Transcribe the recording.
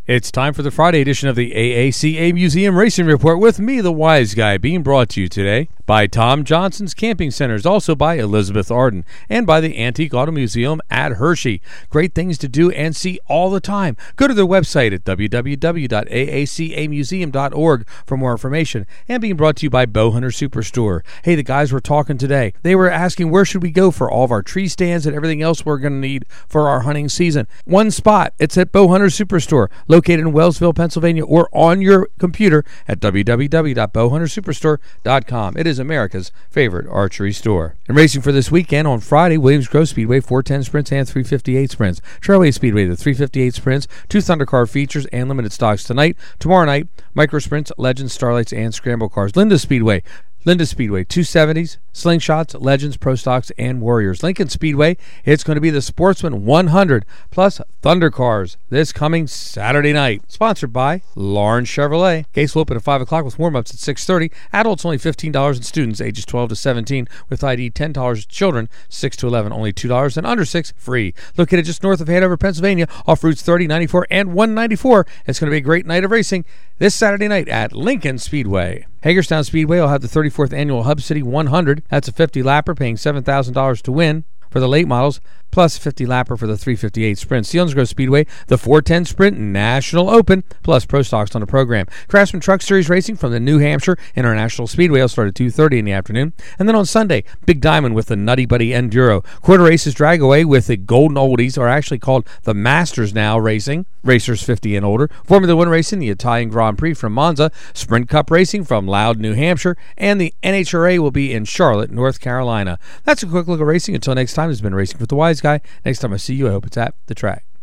It's time for the Friday edition of the AACA Museum Racing Report with me, the Wise Guy, being brought to you today by Tom Johnson's Camping Centers, also by Elizabeth Arden, and by the Antique Auto Museum at Hershey. Great things to do and see all the time. Go to their website at www.aacamuseum.org for more information, and being brought to you by Bowhunter Superstore. Hey, the guys were talking today. They were asking where should we go for all of our tree stands and everything else we're going to need for our hunting season. One spot, it's at Bowhunter Superstore, located in Wellsville, Pennsylvania, or on your computer at www.bowhunterssuperstore.com. It is America's favorite archery store. And racing for this weekend on Friday, Williams Grove Speedway, 410 sprints and 358 sprints. Trailway Speedway, the 358 sprints, 2 Thundercar features and limited stocks tonight. Tomorrow night, micro sprints, legends, starlights, and scramble cars. Linda Speedway, 270s, slingshots, legends, pro stocks, and warriors. Lincoln Speedway, it's going to be the Sportsman 100 plus Thunder Cars this coming Saturday night. Sponsored by Lawrence Chevrolet. Gates will open at 5 o'clock with warm-ups at 6:30. Adults only $15 and students ages 12 to 17 with ID $10. Children 6 to 11 only $2 and under 6 free. Located just north of Hanover, Pennsylvania off routes 30, 94, and 194. It's going to be a great night of racing this Saturday night at Lincoln Speedway. Hagerstown Speedway will have the 34th Annual Hub City 100. That's a 50-lapper paying $7,000 to win for the late models, plus 50-lapper for the 358 sprint. Selinsgrove Speedway, the 410 Sprint National Open, plus pro stocks on the program. Craftsman Truck Series racing from the New Hampshire International Speedway will start at 2:30 in the afternoon. And then on Sunday, Big Diamond with the Nutty Buddy Enduro. Quarter races drag away with the Golden Oldies, are actually called the Masters now racing. Racers 50 and older. Formula One racing, the Italian Grand Prix from Monza. Sprint Cup racing from Loud, New Hampshire. And the NHRA will be in Charlotte, North Carolina. That's a quick look at racing. Until next time, this has been Racing with the Wise Guy. Next time I see you, I hope it's at the track.